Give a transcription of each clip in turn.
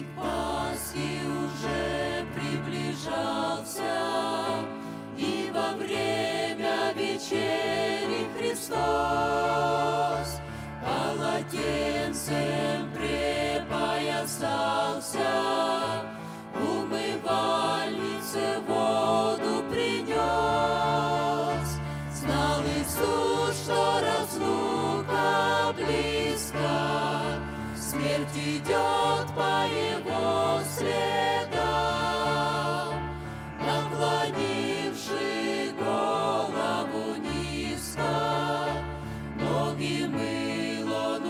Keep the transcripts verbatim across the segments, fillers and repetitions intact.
Праздник Пасхи уже приближался, и во время вечери Христос полотенцем припоясался, умывальнице воду принес. Знал Иисус, что разлука близко, смерть идет по Его следам. Наклонивши голову низко, ноги мыл Он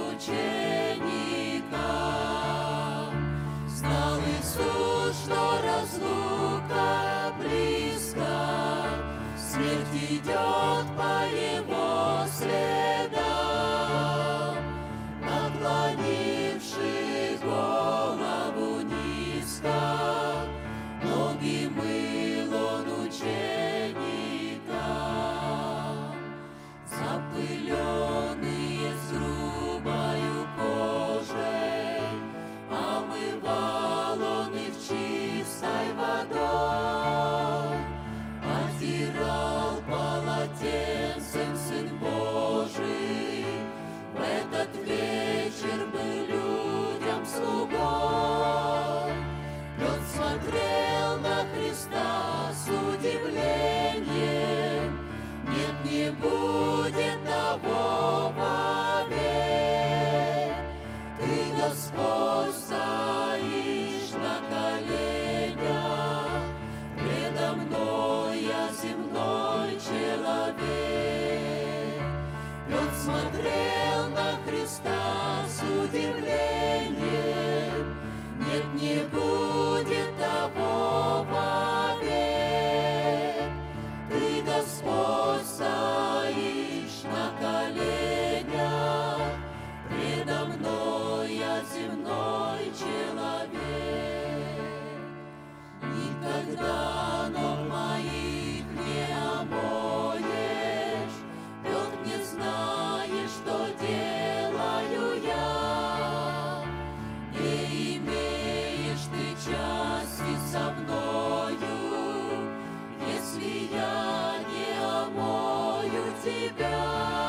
ученикам. Знал Иисус, что разлука близко, смерть идет по Его следам. Наклонивши голову низко, ноги мыл Он ученикам. Запыленные с грубою кожей омывал Он их чистой водой. Отирал полотенцем Сын Божий, в этот вечер был людям слугой. Петр смотрел на Христа с удивлением, нет, не будет того вовек. Ты, Господь, стоишь на коленях, предо мной я земной человек. Петр смотрел на Христа с удивлением, нет, не будет того вовек. Ты, Господь, стоишь на коленях, предо мной я земной человек. Никогда ног моих не омоешь, Петр, не знаешь, что делаю я. Не имеешь ты части со мною, если я не омою тебя.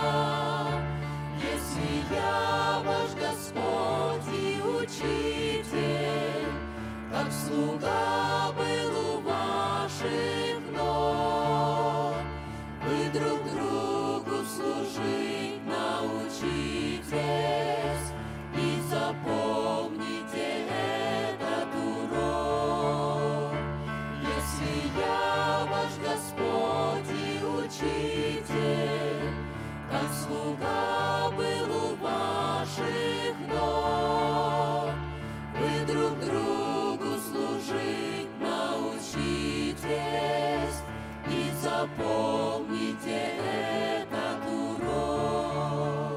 Если я ваш Господь и Учитель, как слуга был у ваших ног, вы друг другу служить научитесь и запомните этот урок. Если я ваш Господь и Учитель, как слуга был у ваших ног, вы друг другу служить научитесь и запомните этот урок.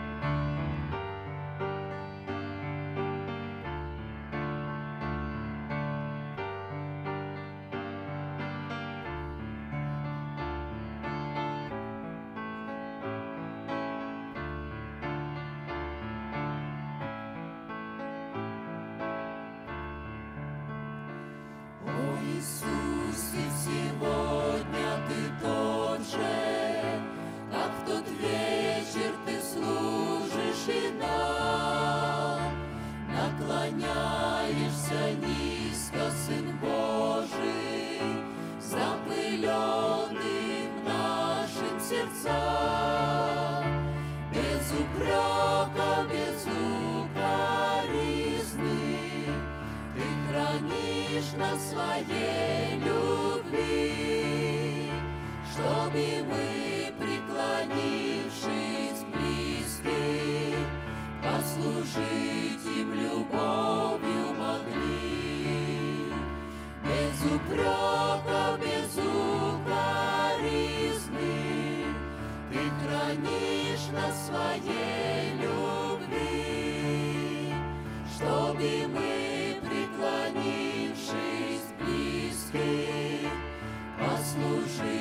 О, Иисус, ведь сегодня Ты тот же, как в тот вечер Ты служишь и нам. Наклоняешься низко, Сын Божий, запыленным нашим сердцам. Без упрека, без укоризны Ты хранишь на своей любви, чтобы мы, преклонившись близки, послужить им любовью могли. Без упрека, без укоризны Ты хранишь на своей любви, чтобы мы, преклонившись близки, послужить